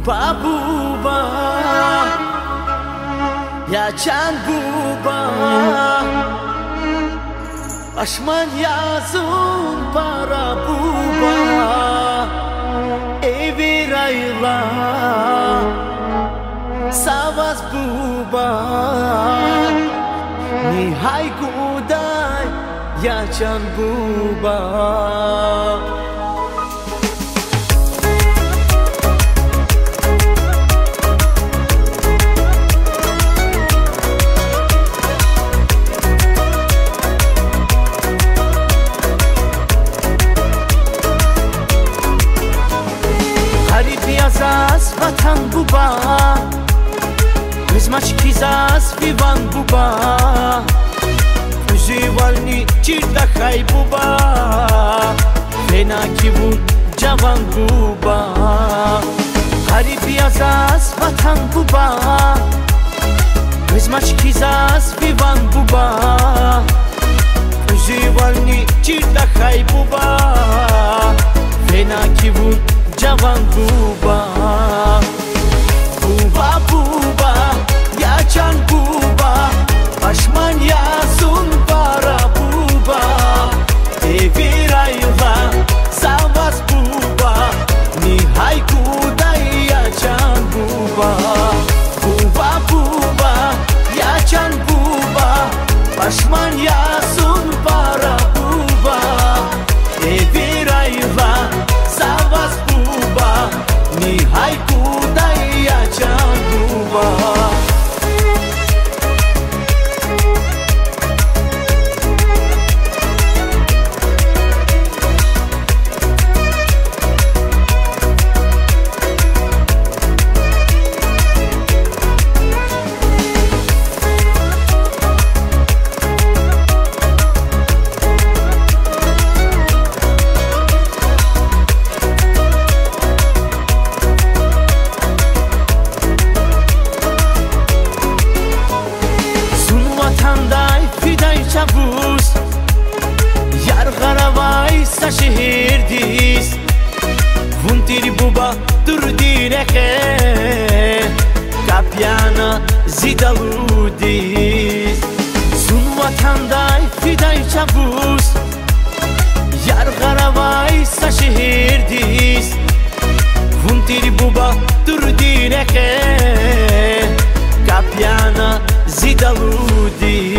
Buba ya can buba Aşman yazın para buba Evi rayla Savas buba Nihay kuday ya can buba Yazas vatan buba Kızmaçki zas vivan buba Uzivalni çirda hay buba Fena kivun cavan buba Harip yazas vatan buba Kızmaçki zas vivan buba Uzivalni çirda hay buba Fena kivun Cavan buba Buba buba ya can buba Aşman yazın para buba Evi rayla savas buba Nihay kuday ya can buba Buba buba ya can buba Aşman yazın para buba Evi rayla savas buba Nihay kuday ya can buba Çavuz Yar garavay sa şehirdiz Vuntiri buba dur direke Kapyana zidaludiz Sun vatanday fiday çavuz Yar garavay sa şehirdiz Vuntiri buba dur direke Kapyana zidaludiz